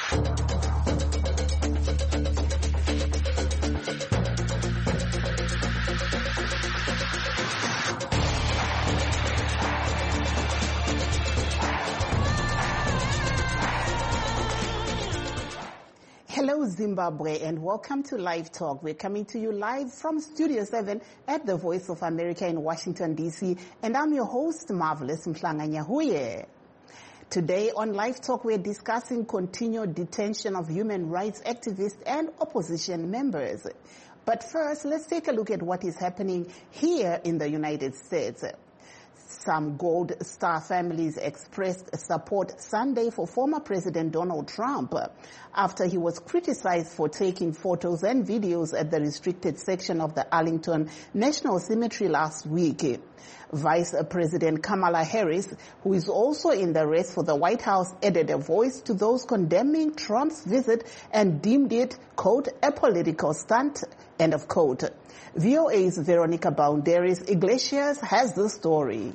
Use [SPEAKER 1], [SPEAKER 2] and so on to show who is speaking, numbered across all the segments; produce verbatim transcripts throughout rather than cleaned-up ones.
[SPEAKER 1] Hello, Zimbabwe, and welcome to Live Talk. We're coming to you live from Studio seven at the Voice of America in Washington, D C, and I'm your host, Marvelous Mhlanga-Nyahuye. Today on Live Talk, we're discussing continued detention of human rights activists and opposition members. But first, let's take a look at what is happening here in the United States. Some Gold Star families expressed support Sunday for former President Donald Trump after he was criticized for taking photos and videos at the restricted section of the Arlington National Cemetery last week. Vice President Kamala Harris, who is also in the race for the White House, added a voice to those condemning Trump's visit and deemed it, quote, a political stunt, end of quote. V O A's Veronica Boundaries Iglesias has the story.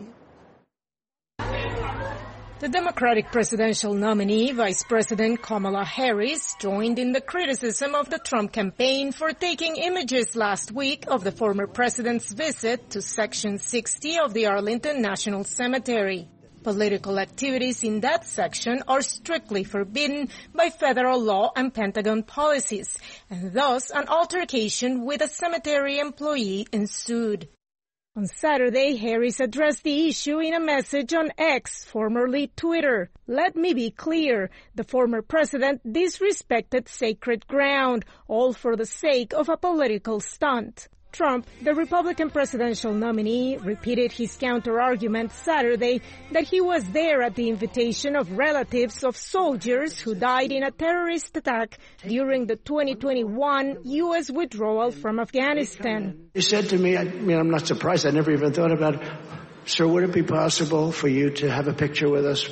[SPEAKER 2] The Democratic presidential nominee, Vice President Kamala Harris, joined in the criticism of the Trump campaign for taking images last week of the former president's visit to Section sixty of the Arlington National Cemetery. Political activities in that section are strictly forbidden by federal law and Pentagon policies, and thus an altercation with a cemetery employee ensued. On Saturday, Harris addressed the issue in a message on X, formerly Twitter. Let me be clear, the former president disrespected sacred ground, all for the sake of a political stunt. Trump, the Republican presidential nominee, repeated his counter-argument Saturday that he was there at the invitation of relatives of soldiers who died in a terrorist attack during the twenty twenty-one U S withdrawal from Afghanistan.
[SPEAKER 3] He said to me, I mean, I'm not surprised, I never even thought about it, sir, would it be possible for you to have a picture with us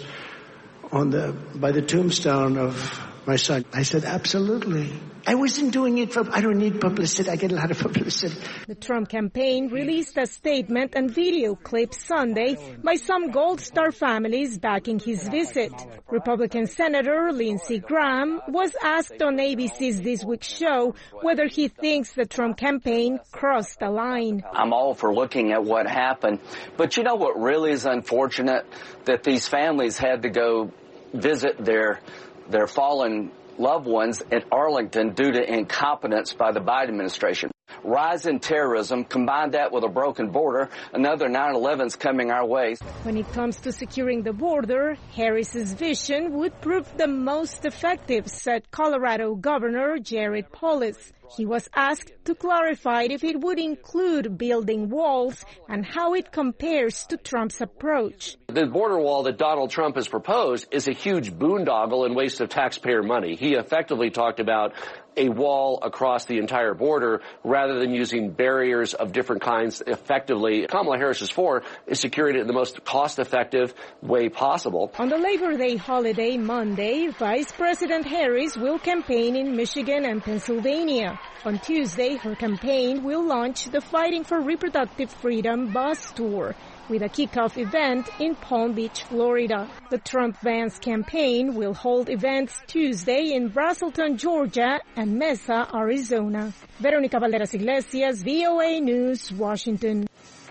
[SPEAKER 3] on the by the tombstone of my son? I said, absolutely. I wasn't doing it for, I don't need publicity. I get a lot of publicity.
[SPEAKER 2] The Trump campaign released a statement and video clip Sunday by some Gold Star families backing his visit. Republican Senator Lindsey Graham was asked on A B C's This Week show whether he thinks the Trump campaign crossed the line.
[SPEAKER 4] I'm all for looking at what happened. But you know what really is unfortunate? That these families had to go visit their their fallen loved ones at Arlington due to incompetence by the Biden administration. Rise in terrorism, combine that with a broken border, another nine eleven's coming our way.
[SPEAKER 2] When it comes to securing the border, Harris's vision would prove the most effective, said Colorado Governor Jared Polis. He was asked to clarify if it would include building walls and how it compares to Trump's approach.
[SPEAKER 5] The border wall that Donald Trump has proposed is a huge boondoggle and waste of taxpayer money. He effectively talked about a wall across the entire border rather than using barriers of different kinds effectively. Kamala Harris is for is securing it in the most cost-effective way possible.
[SPEAKER 2] On the Labor Day holiday Monday, Vice President Harris will campaign in Michigan and Pennsylvania. On Tuesday, her campaign will launch the Fighting for Reproductive Freedom bus tour, with a kickoff event in Palm Beach, Florida. The Trump-Vance campaign will hold events Tuesday in Braselton, Georgia, and Mesa, Arizona. Veronica Valderas Iglesias, V O A News, Washington.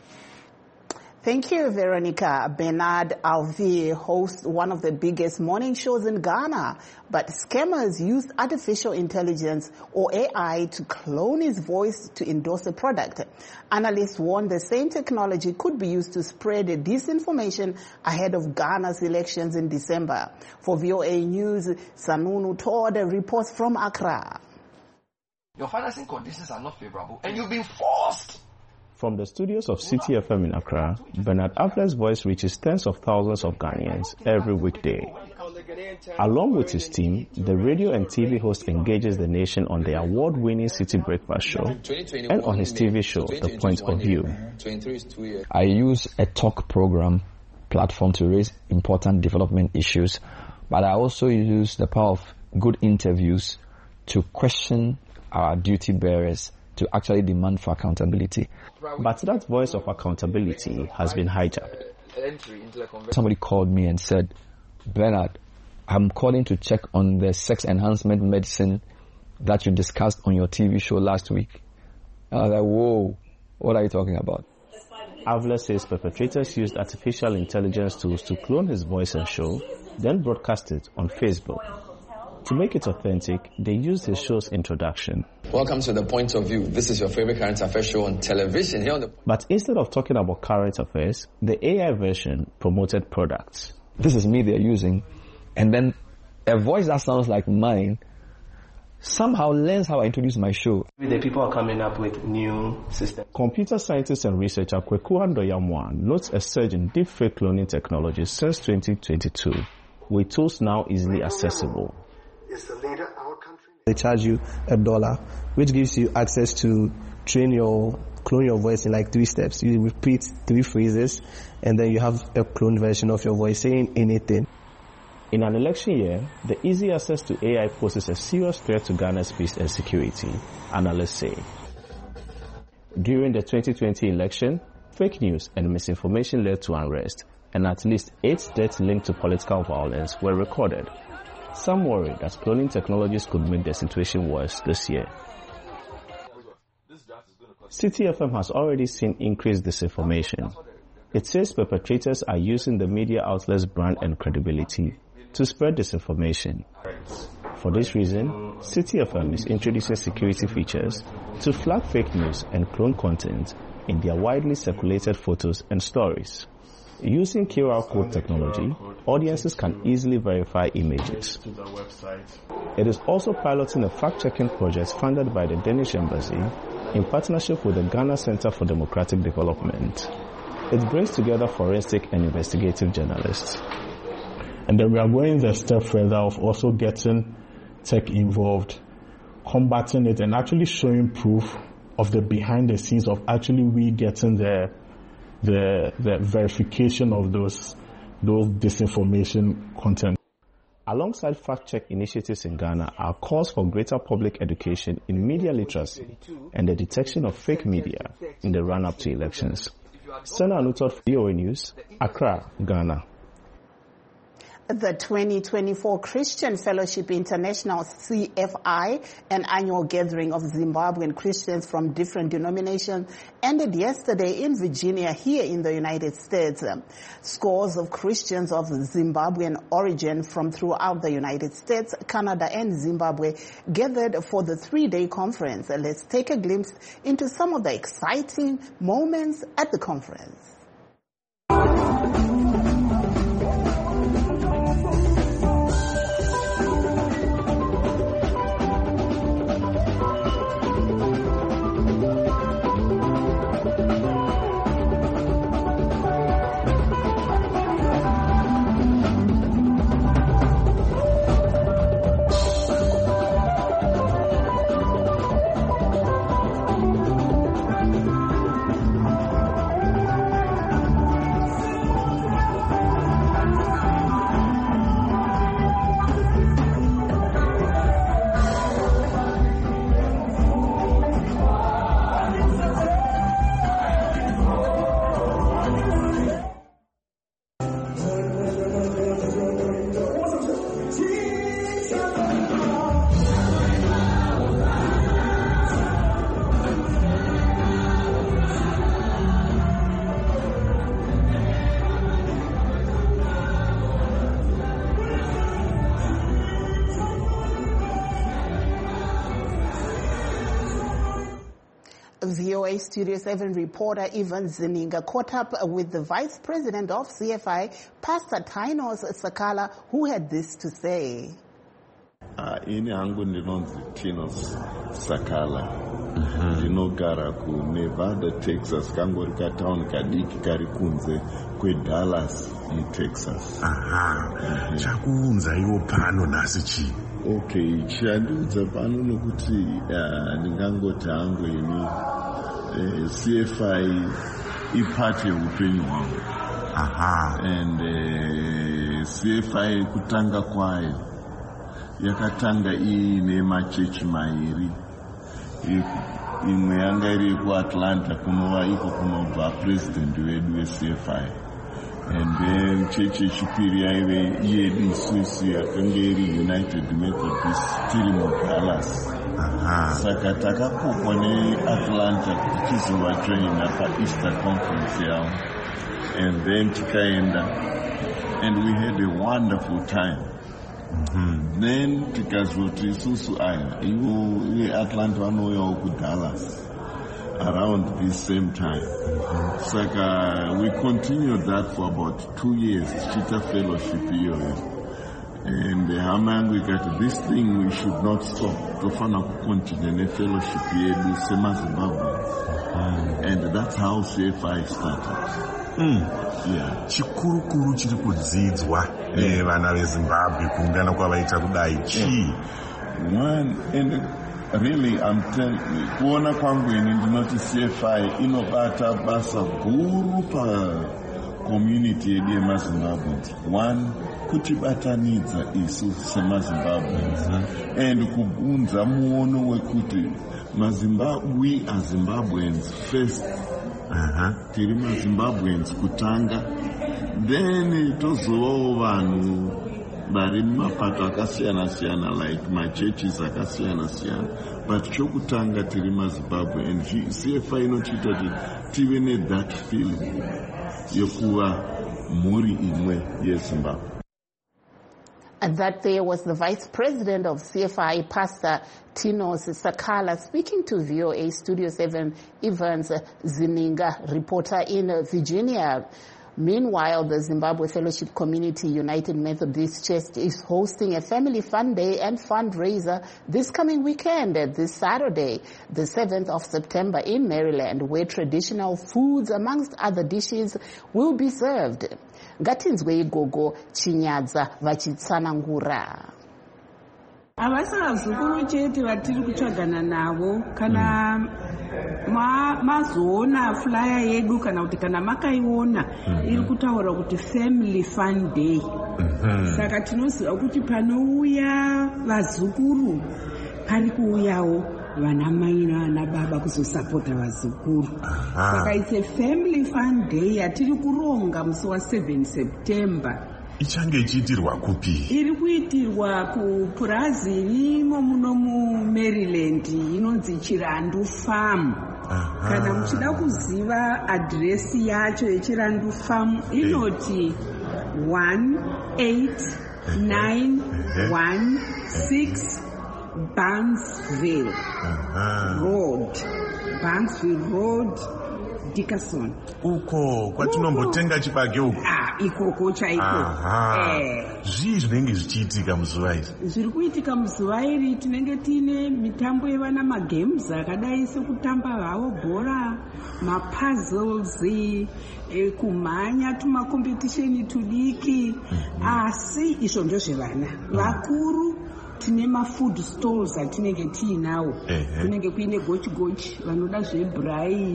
[SPEAKER 1] Thank you, Veronica. Bernard Alvier hosts one of the biggest morning shows in Ghana, but scammers used artificial intelligence, or A I, to clone his voice to endorse a product. Analysts warn the same technology could be used to spread disinformation ahead of Ghana's elections in December. For V O A News, Sanunu Todd reports from Accra.
[SPEAKER 6] Your financing conditions are not favorable, and you've been forced.
[SPEAKER 7] From the studios of City F M in Accra, Bernard Avler's voice reaches tens of thousands of Ghanaians every weekday. Along with his team, the radio and T V host engages the nation on the award-winning City Breakfast Show and on his T V show, The Point of View.
[SPEAKER 8] I use a talk program platform to raise important development issues, but I also use the power of good interviews to question our duty bearers, to actually demand for accountability.
[SPEAKER 7] But that voice of accountability has been hijacked.
[SPEAKER 8] Somebody called me and said, Bernard, I'm calling to check on the sex enhancement medicine that you discussed on your T V show last week. I was like, whoa, what are you talking about?
[SPEAKER 7] Avler says perpetrators used artificial intelligence tools to clone his voice and show, then broadcast it on Facebook. To make it authentic, they used his show's introduction.
[SPEAKER 9] Welcome to The Point of View. This is your favorite current affairs show on television. Here on the...
[SPEAKER 7] But instead of talking about current affairs, the A I version promoted products.
[SPEAKER 8] This is me they're using, and then a voice that sounds like mine somehow learns how I introduce my show.
[SPEAKER 10] The people are coming up with new systems.
[SPEAKER 7] Computer scientist and researcher Kweku Andoyamwa notes a surge in deepfake cloning technology since twenty twenty-two, with tools now easily accessible.
[SPEAKER 11] Is the leader our country?
[SPEAKER 10] They charge you a dollar, which gives you access to train your clone your voice in like three steps. You repeat three phrases, and then you have a cloned version of your voice saying anything.
[SPEAKER 7] In an election year, the easy access to A I poses a serious threat to Ghana's peace and security, analysts say. During the twenty twenty election, fake news and misinformation led to unrest, and at least eight deaths linked to political violence were recorded. Some worry that cloning technologies could make the situation worse this year. City F M has already seen increased disinformation. It says perpetrators are using the media outlet's brand and credibility to spread disinformation. For this reason, City F M is introducing security features to flag fake news and clone content in their widely circulated photos and stories. Using Q R code technology, audiences can easily verify images. It is also piloting a fact-checking project funded by the Danish Embassy in partnership with the Ghana Center for Democratic Development. It brings together forensic and investigative journalists.
[SPEAKER 12] And then we are going the step further of also getting tech involved, combating it, and actually showing proof of the behind the scenes of actually we getting the the the verification of those those disinformation content.
[SPEAKER 7] Alongside fact-check initiatives in Ghana are calls for greater public education in media literacy and the detection of fake media in the run-up to elections. Sana Anutot for V O A News, Accra, Ghana.
[SPEAKER 1] The twenty twenty-four Christian Fellowship International C F I, an annual gathering of Zimbabwean Christians from different denominations, ended yesterday in Virginia here in the United States. Scores of Christians of Zimbabwean origin from throughout the United States, Canada and Zimbabwe gathered for the three-day conference. Let's take a glimpse into some of the exciting moments at the conference. V O A Studio seven reporter Ivan Zininga caught up with the Vice President of C F I, Pastor Tainos Sakala, who had this to say.
[SPEAKER 13] Ini hangu ndinonzi Tainos Sakala. Ndinogara ku Nevada, Texas, kangori ka town kadiki kari kunze kwe Dallas muTexas.
[SPEAKER 14] Aha. Chakuunza iwo pano nasi chi.
[SPEAKER 13] Okay, chiandiudza pano nokuti ndingangoti hangu ini C F I ipart yeupenyu hwangu.
[SPEAKER 14] Aha.
[SPEAKER 13] And uh, C F I kutanga kwayo yakatanga iine machechi mairi. Imwe yanga iri kuAtlanta kunova iko kunobva president wedu weC F I. and then chechi chipiri yaive yedu isusu yakanga iri United Methodist tiri muDallas. Saka takakokwa neAtlanta kuti tizovajoina paEaster conference yavo, and then tikaenda and we had a wonderful time. Mm-hmm. Then tikazoti isusu aya ivo veAtlanta vanouyawo kuDallas around this same time. Mm-hmm. Saka we continued that for about two years, tichiita fellowship iyoyo. And hama yangu ikati, this thing we should not stop. Tofana kukontinue nefellowship yedu semaZimbabweans. Mm-hmm. And that's how C F I started.
[SPEAKER 14] Mm. Yeah. Chikurukuru chiri kudzidzwa nevana veZimbabwe kuungana kwavaita kudai chi.
[SPEAKER 13] One, and really I'm telling you, kuona kwangu ini ndinoti C F I inobata basa guru pa community yedu yemaZimbabweans. One, kutibatanidza isu semaZimbabweans. Mm-hmm. And kubunza muono wekuti maZimbabwe, we are Zimbabweans first. Uh-huh. Tiri maZimbabweans kutanga, then tozovawo vanhu vari mumapato akasiyana siyana, like my churches akasiyana siyana, but chokutanga tiri maZimbabwe. And C F I inotiita kuti tive ne that feeling yokuva mhuri imwe yeZimbabwe.
[SPEAKER 1] And that there was the Vice President of C F I, Pastor Tinos Sakala, speaking to V O A Studio seven, Evans Zininga, reporter in Virginia. Meanwhile, the Zimbabwe Fellowship Community United Methodist Church is hosting a family fun day and fundraiser this coming weekend, this Saturday, the seventh of September in Maryland, where traditional foods, amongst other dishes, will be served. Ngatinzwe igogo Chinyadza vachitsanangura.
[SPEAKER 15] Avasavazukuru chete vatiri kutsvagana navo kana mazoona flyer yedu kana kuti kana makaiona iri kutaura kuti family fun day. Saka tinoziva kuti panouya vazukuru pari kuuyawo vana mai navana baba kuzosapota vazukuru. Saka it's a family fun day yatiri kuronga musi wa seven September.
[SPEAKER 14] Ichange ichiitirwa kupi?
[SPEAKER 15] Iri kuitirwa kupurazi irimo muno muMaryland inonzi Chirandu Farm. Kana muchida kuziva adresi yacho yeChirandu Farm inoti one eight nine one six Banksville Road, Banksville Road, Dickerson.
[SPEAKER 14] Uko kwatinombotenga chibage uko.
[SPEAKER 15] Ah, ikoko chaiko.
[SPEAKER 14] Eh. Zvii zvinenge zvichiitika muzuva iri?
[SPEAKER 15] Zviri kuitika muzuva iri tinenge tine mitambo yevana magames akadai sekutamba havo bhora, mapuzzles, eh, kumhanya tumakompetisheni tudiki. Asi izvo ndozvevana. Vakuru tine mafood stalls atinenge tiinawo. Kunenge kuine gochi gochi vanoda zvebrai,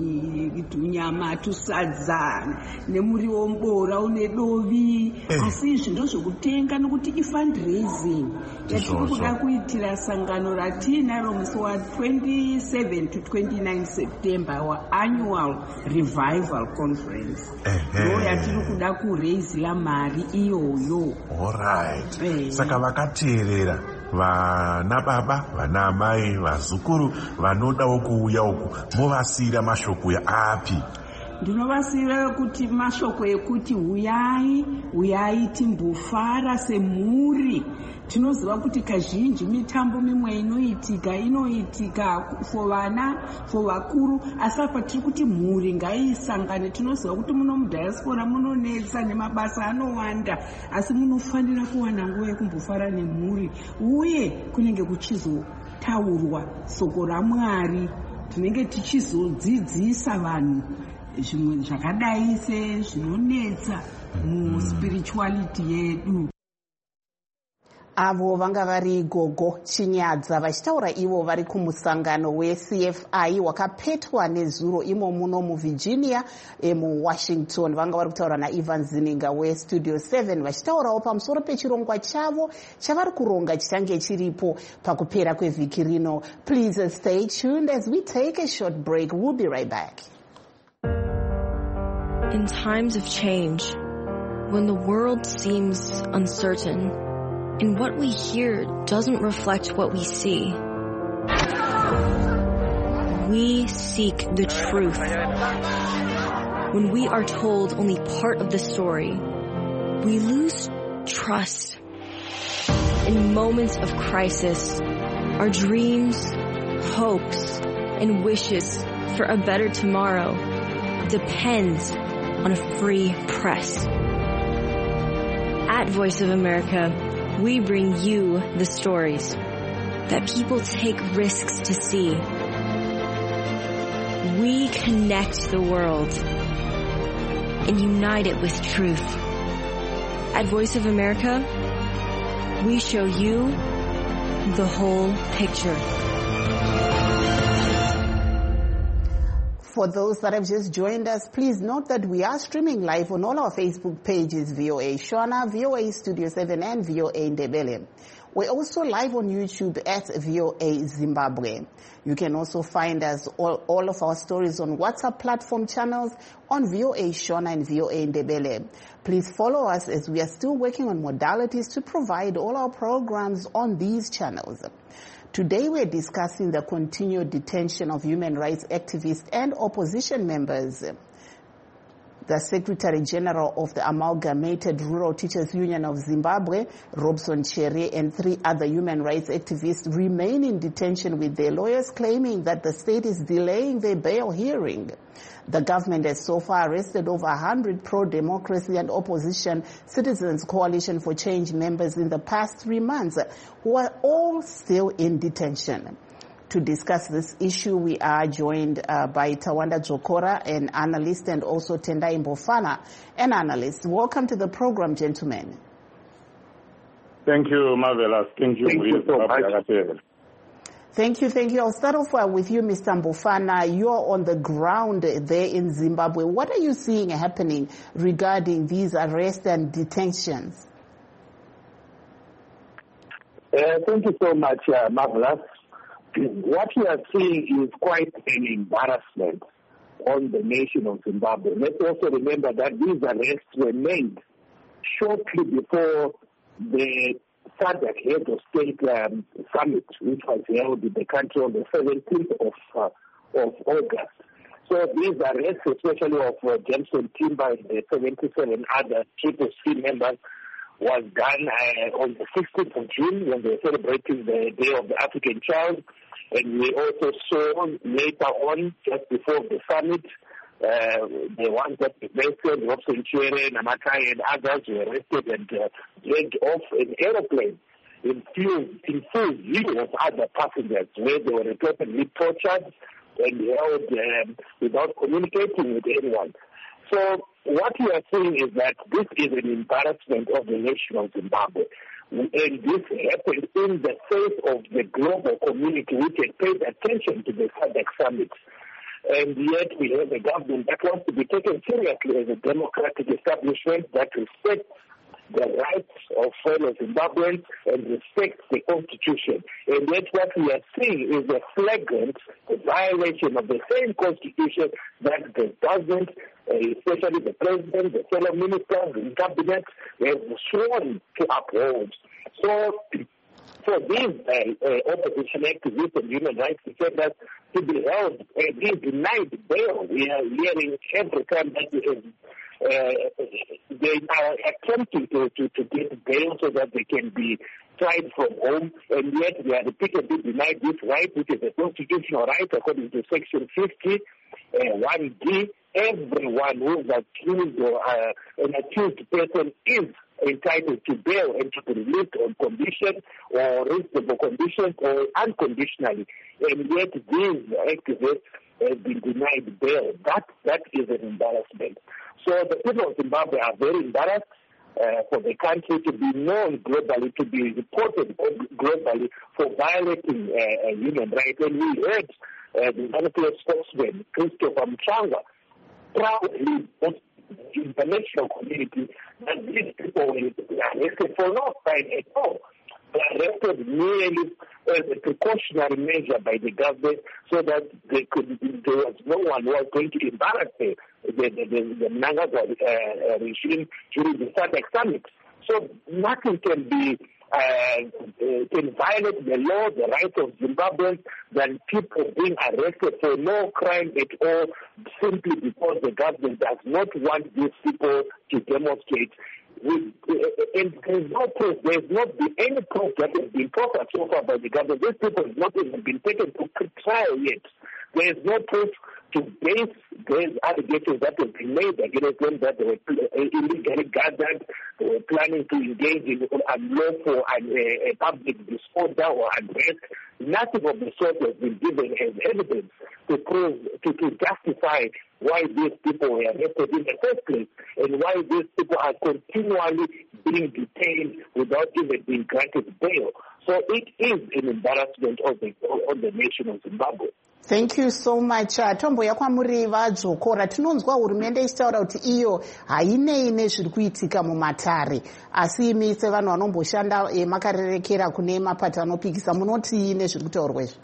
[SPEAKER 15] zvinyama, tusadza nemuriwo mbora une dovi. Asi izvi ndozvokutenga nokuti ifundraising yatiri kuda kuitira sangano ratinaro musi wa twenty-seven to twenty-nine September, our annual revival conference. Ndo yatiri kuda kuraisira mari iyoyo.
[SPEAKER 14] All right. Saka vakateerera vana baba, vana mai, vazukuru vanodawo kuuya uku movasira mashoko api?
[SPEAKER 15] Ndinovasira kuti mashoko ekuti uyai, uyai timbofara semhuri. Tinoziva kuti kazhinji mitambo mimwe inoitika inoitika for vana, for vakuru, asi apa tiri kuti mhuri ngaisangane. Tinoziva kuti muno mudiaspora munonetsa nemabasa anowanda, asi munofanira kuwana nguva yekumbofara nemhuri. Uye kunenge kuchizotaurwa soko raMwari, tinenge tichizodzidzisa vanhu zvimwe zvakadai sezvinonetsa muspirituality yedu.
[SPEAKER 1] Avo vanga vari Gogo Chinyadza vachitaura ivo vari kumusangano weC F I wakapetwa nezuro imo muno muVirginia muWashington. Vanga vari kutaura naIvan Zininga weStudio seven vachitaurawo pamusoro pechirongwa chavo chavari kuronga chichange chiripo pakupera kwevhiki rino. Please stay tuned as we take a short break. We'll be right back.
[SPEAKER 16] In times of change, when the world seems uncertain, and what we hear doesn't reflect what we see, we seek the truth. When we are told only part of the story, we lose trust. In moments of crisis, our dreams, hopes, and wishes for a better tomorrow depends on a free press. At Voice of America, we bring you the stories that people take risks to see. We connect the world and unite it with truth. At Voice of America, we show you the whole picture.
[SPEAKER 1] For those that have just joined us, please note that we are streaming live on all our Facebook pages, V O A Shona, V O A Studio seven, and V O A Ndebele. We're also live on YouTube at V O A Zimbabwe. You can also find us all, all of our stories on WhatsApp platform channels on V O A Shona and V O A Ndebele. Please follow us as we are still working on modalities to provide all our programs on these channels. Today we're discussing the continued detention of human rights activists and opposition members. The Secretary General of the Amalgamated Rural Teachers Union of Zimbabwe, Robson Cherry, and three other human rights activists remain in detention with their lawyers claiming that the state is delaying their bail hearing. The government has so far arrested over one hundred pro-democracy and opposition Citizens Coalition for Change members in the past three months, who are all still in detention. To discuss this issue, we are joined uh, by Tawanda Jokora, an analyst, and also Tendai Mbofana, an analyst. Welcome to the program, gentlemen.
[SPEAKER 17] Thank you, Marvelous. Thank you.
[SPEAKER 1] Thank you so much. Thank you, thank you. I'll start off uh, with you, Mister Mbofana. You're on the ground there in Zimbabwe. What are you seeing happening regarding these arrests and detentions?
[SPEAKER 18] Uh, thank you so much, uh, Marvelous. What we are seeing is quite an embarrassment on the nation of Zimbabwe. Let's also remember that these arrests were made shortly before the S A D C Head of State um, Summit, which was held in the country on the seventeenth of, uh, of August. So these arrests, especially of uh, Jameson Timber and the seventy-seven other Triple C members, was done uh, on the sixteenth of June when they were celebrating the Day of the African Child. And we also saw later on, just before the summit, uh, the ones that we mentioned, Robson Cherry, Namakai, and others were arrested and uh, dragged off an aeroplane in full, in full view of other passengers, where they were reportedly tortured and held um, without communicating with anyone. So what we are seeing is that this is an embarrassment of the nation of Zimbabwe. And this happened in the face of the global community, which had paid attention to the S A D C summit. And yet we have a government that wants to be taken seriously as a democratic establishment that respects the rights of fellow Zimbabweans and respects the Constitution. And yet what we are seeing is a flagrant violation of the same Constitution that the government, especially the President, the fellow ministers in cabinet, have sworn to uphold. So for these uh, uh, opposition activists and human rights defenders to be held and be denied bail, we are hearing every time that we have Uh, they are attempting to, to, to get bail so that they can be tried from home, and yet they are repeatedly denied this right, which is a constitutional right according to Section fifty, uh, one D. Everyone who is accused or uh, an accused person is entitled to bail and to be released on condition or reasonable conditions or unconditionally, and yet these activists have been denied bail. That that is an embarrassment. So the people of Zimbabwe are very embarrassed uh, for the country to be known globally, to be reported globally for violating uh, human rights. And we heard uh, the Zimbabwean spokesman, Christopher Mchanga, proudly put the international community that these people were arrested for no crime at all. They were arrested merely as a precautionary measure by the government so that they could, there was no one who was going to embarrass them the, the, the, the Mnangagwa uh, regime during the SADC summit. So nothing can be Uh, uh, can violate the law, the rights of Zimbabweans, than people being arrested for no crime at all, simply because the government does not want these people to demonstrate. With, uh, and there's no proof, there's not been any proof that has been proffered so far by the government. These people have not even been taken to trial yet. There is no proof to base these allegations that have been made against them, that they were illegally gathered, they were planning to engage in unlawful and uh, public disorder or unrest. Nothing of the sort has been given as evidence to prove, to, to justify why these people were arrested in the first place and why these people are continually being detained without even being granted bail. So it is an embarrassment of the, of the nation of Zimbabwe.
[SPEAKER 1] Thank you so much. Uh, Tombo yakwamuri vadzokora tinonzwa hurumende ichitaura kuti iyo hainei nezviri kuitika mumatare, asi imi sevanhu vanomboshanda e, makarerekera kune mapato anopikisa munoti nezviri kutaurwa izvo?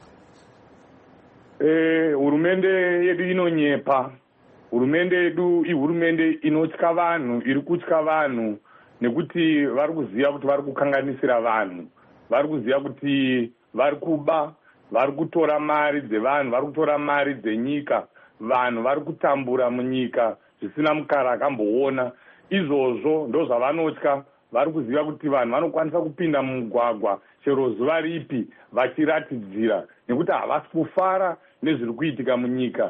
[SPEAKER 17] Eh, hurumende yedu inonyepa. Hurumende yedu ihurumende inotya vanhu, iri kutya vanhu nekuti vari kuziva kuti vari kukanganisira vanhu, vari kuziva kuti vari kuba, vari kutora mari dzevanhu, vari kutora mari dzenyika, vanhu vari kutambura munyika zvisina mukara akamboona. Izvozvo ndo zvavanotya. Vari kuziva kuti vanhu vanokwanisa kupinda mumugwagwa chero zuva ripi vachiratidzira, nekuti havasi kufara nezviri kuitika munyika.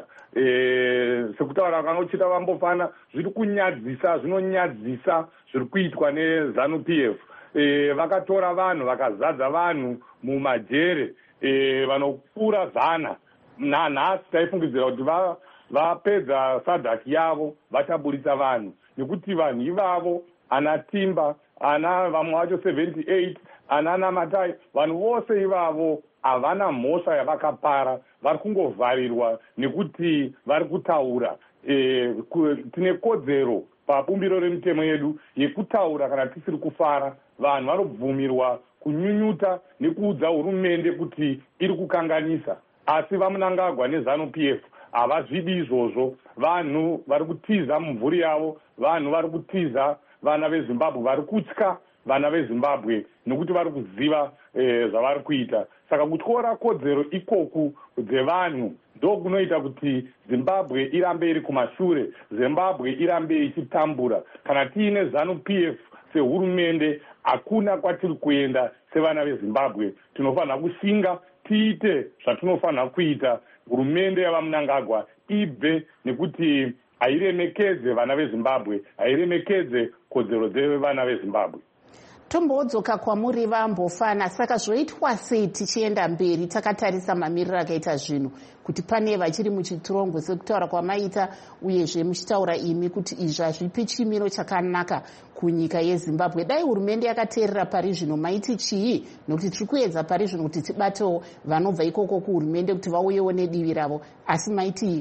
[SPEAKER 17] E, sekutaura vanochita vambofana zviri kunyadzisa, zvinonyadzisa zviri kuitwa neZANU P F. E, vakatora vanhu vakazadza vanhu mumajere, e, vanopfuura zana. Nanhasi taifungidzira kuti vapedza SADC yavo vachaburitsa vanhu, nekuti vanhu ivavo ana Timba, ana vamwe vacho seventy-eight, ana Namatai, vanhu vose ivavo havana mhosva yavakapara, vari kungovharirwa nekuti vari kutaura. E, tine kodzero pabumbiro remitemo yedu yekutaura kana tisiri kufara. Vanhu vanobvumirwa kunyunyuta nekuudza hurumende kuti iri kukanganisa, asi vaMnangagwa neZANU P F havazvidi izvozvo. Vanhu vari kutiza mumvuri yavo, vanhu vari kutiza vana veZimbabwe, vari kutya vana veZimbabwe nekuti vari kuziva e, zvavari kuita. Saka kutyora kodzero ikoku dzevanhu ndo kunoita kuti Zimbabwe irambe iri kumashure, Zimbabwe irambe ichitambura. Kana tiine ZANU P F sehurumende, hakuna kwatiri kuenda sevana veZimbabwe. Tinofanira kushinga tiite zvatinofanira kuita. Hurumende yavaMnangagwa ibve, nekuti hairemekedze vana veZimbabwe, hairemekedze kodzero dzevana veZimbabwe.
[SPEAKER 1] Tombodzoka kwamuri vambofana, saka zvoitwa sei tichienda mberi takatarisa mamiriro akaita zvinhu, kuti pane vachiri muchitirongo sekutaura kwamaita, uyezve muchitaura imi kuti izvi hazvipi chimiro chakanaka kunyika yeZimbabwe. Dai hurumende yakateerera pari zvino maiti chii? Nokuti tiri kuedza pari zvino kuti tibatewo vanobva ikoko kuhurumende kuti vauyewo nedivi ravo, asi maiti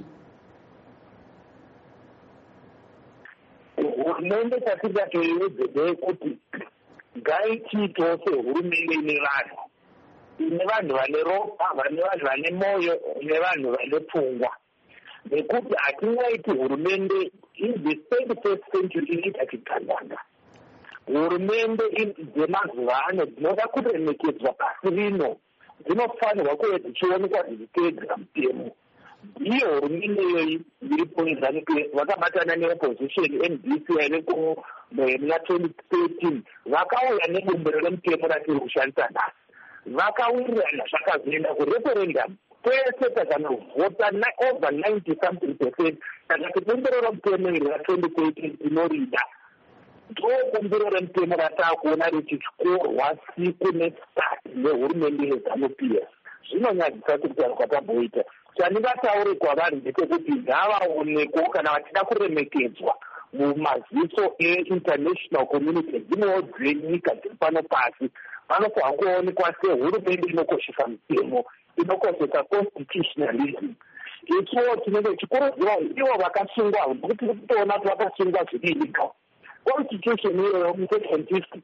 [SPEAKER 18] hurumende chatingatoiwedzedei kuti ngaitiitewo sehurumende ine vanhu, ine vanhu vane ropa, vane vanhu vane moyo, ine vanhu vane pfungwa. Nekuti hatingaiti hurumende in the twenty-first century inoita chigandanga. Hurumende dzemazuva ano dzinoda kuremekedzwa pasi rino, dzinofanirwa kuve dzichionekwa dzichiteedzera mutemo. Ndiyo hurumende iyoyi iripo neZANU P F vakabatana neopposition N D C yaineko muna twenty thirteen, vakauya nebumbiro remutemo ratiri kushandisa nhasi. Vakawirirana zvakazoenda kureferendum, pese takanovhota over ninety something percent, takati bumbiro remutemo iri ra-twenty thirteen inorida. Ndo bumbiro remutemo rataakuona richityorwa siku nesati nehurumende yeZANU P F. Zvinonyadzisa kutaura kwatamboita. Chandingataure kwavanhu ndechekuti ngavaonekwo kana vachida kuremekedzwa mumaziso e-international community dzimwewo dzenyika dziri pano pasi, vanofanira kuonekwa sehurumende inokoshesa mutemo, inokoshesa constitutionalism. Ichiwo tinenge tichikurudzira ivo vakasungwa, nekuti tiri kutoona kuti vakasungwa zviri illegal. Constitution iyoyo musection fifty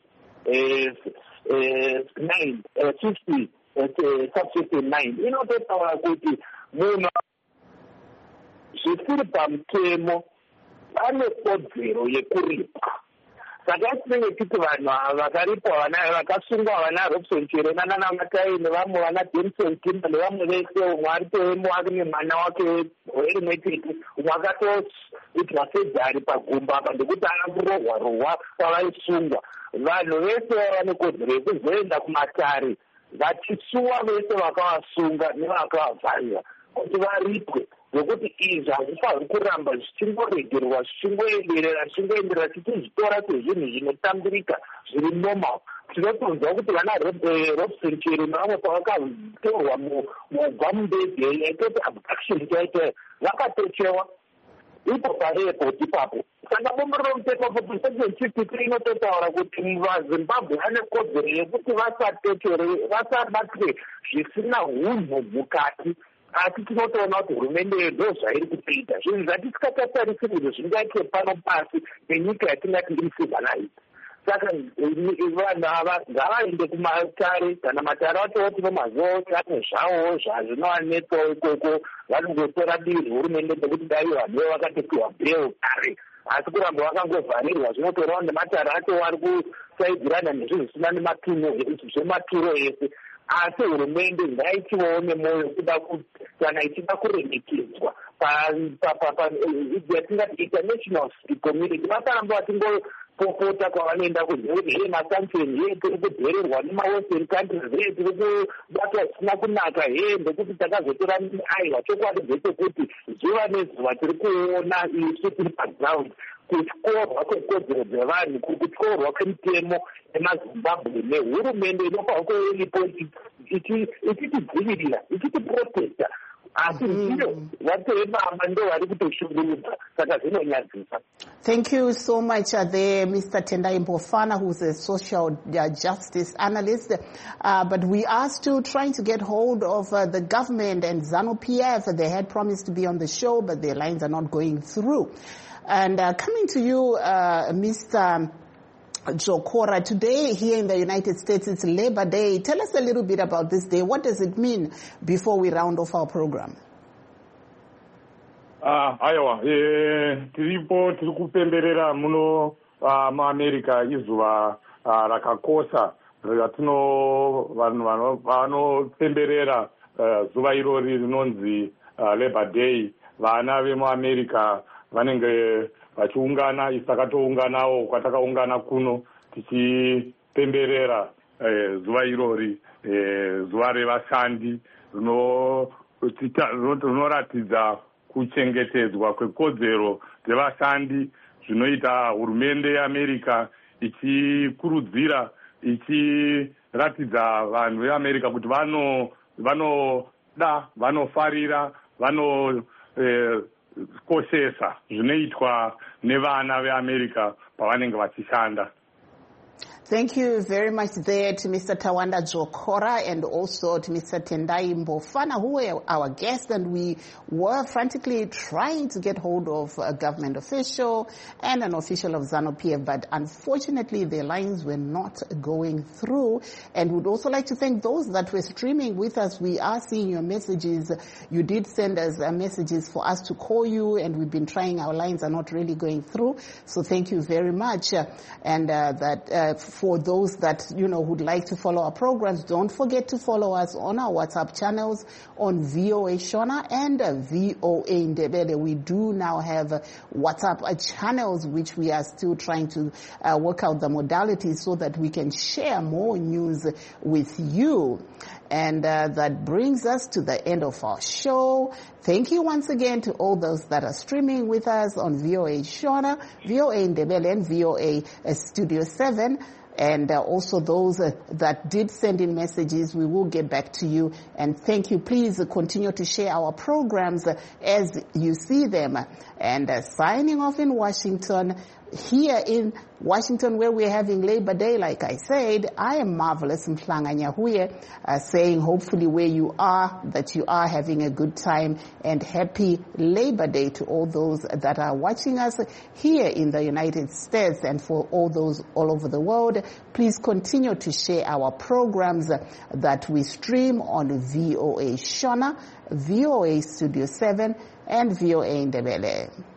[SPEAKER 18] nine fifty subsection nine inototaura kuti munhu zvisiri pamutemo vane kodzero yekuripwa. Saka tinenge titi vanhu vakaripwa vakasungwa vana Robson Chirena nana Matai nevamwe vana Denson Kimba nevamwe vese umwe ari toemo ane mwana wake werimwetete umwe akatoitwa sejari pagumba apa ndekuti akakurohwa rohwa pavaisungwa. Vanhu vese vane kodzero yekuzoenda kumatare vachisuwa vese vakavasunga nevakavavharira kuti varipwe, nokuti izvi hazvifaniri kuramba zvichingoregerwa zvichingoenderera zvichingoenderera tichizvitora sezvinhu zvinotambirika zviri normal. Tinotonzwa kuti vana Robson Chirena nevamwe pavakatorwa mugwa mundege yaitoti abduction chaiteyo vakatochewa ipo pareairport ipapo. Saka bombo romuteko section fifty-three inototaura kuti vazimbabwe vane kodzero yekuti vasatechere vasabatwe zvisina unhu mukati. Asi tinotoona kuti hurumende yedu zvairi kuita zvinhu zvatisikatatarisi kuti zvingaitwe pano pasi penyika yatingati iri civilized. Saka vanhu ava ngavaende kumatare, kana matare atoti vemazuva ose ane zvavo zvazvinowanetsawo ikoko, vanongotora dii hurumende nekuti dai vanhuvo vakatopiwa bail kare. Asi kuramba vakangovharirwa zvinotorawo nematare acho vari kusaidzirana nezvinhu zvisina nematuro zvematuro ese. Asi hurumende ngaichivawo nemwoyo kuda kana ichida kuremekedzwa yatingati international community. Vakaramba vachingopopota kwavanoenda kunzekuti hei masanction hei tiri kudhererwa nemawestern countries hei tiri kubatwa zvisina kunaka hei ndekuti takazotora aiwa. Chokwadi ndechekuti zuva nezuva tiri kuona isu tiri paground kutyorwa kwekodzero dzevanhu, kutyorwa kwemutemo emazimbabwe nehurumende inofanira kuva iripo ichitidzivirira ichitiprotecta. Asi ndiyo vatevebamba ndo vari kutoshungurudza, saka zvinonyadzisa.
[SPEAKER 1] Thank you so much uh, there, Mister Tendai Mbofana, who's a social uh, justice analyst. Uh, but we are still trying to get hold of uh, the government and ZANU-P F. They had promised to be on the show, but their lines are not going through. And uh, coming to you, uh, Mister Jokora, today here in the United States, it's Labor Day. Tell us a little bit about this day. What does it mean before we round off our program?
[SPEAKER 17] Ah, aiwa, eh, tiripo tiri kupemberera muno uh, muAmerica izuva uh, rakakosha ratino vanhu vanopemberera uh, zuva irori rinonzi uh, Labor Day. Vana vemuAmerica vanenge vachiungana, isakatounganawo kwatakaungana kuno tichipemberera eh, zuva irori, eh, zuva revashandi rinoratidza kuchengetedzwa kwekodzero dzevashandi, zvinoita hurumende yeAmerica ichikurudzira ichiratidza vanhu veAmerica kuti vano vanoda vanofarira vano eh, koshesa zvinoitwa nevana veAmerica pavanenge vachishanda.
[SPEAKER 1] Thank you very much there to Mister Tawanda Jokora and also to Mister Tendai Mbofana, who were our guests, and we were frantically trying to get hold of a government official and an official of ZANU-P F, but unfortunately their lines were not going through. And we'd also like to thank those that were streaming with us. We are seeing your messages. You did send us uh, messages for us to call you, and we've been trying. Our lines are not really going through. So thank you very much. Uh, and uh, that uh, for those that, you know, would like to follow our programs, don't forget to follow us on our WhatsApp channels on V O A Shona and uh, V O A Ndebele. We do now have uh, WhatsApp uh, channels, which we are still trying to uh, work out the modalities so that we can share more news with you. And uh, that brings us to the end of our show. Thank you once again to all those that are streaming with us on V O A Shona, V O A Ndebele, and V O A uh, Studio seven. And uh, also those uh, that did send in messages, we will get back to you. And thank you. Please uh, continue to share our programs uh, as you see them. And uh, signing off in Washington, here in Washington, where we're having Labor Day, like I said, I am Marvelous Mhlanga Nyahuye, uh, saying hopefully where you are, that you are having a good time, and happy Labor Day to all those that are watching us here in the United States, and for all those all over the world. Please continue to share our programs that we stream on V O A Shona, V O A Studio seven, and V O A Ndebele.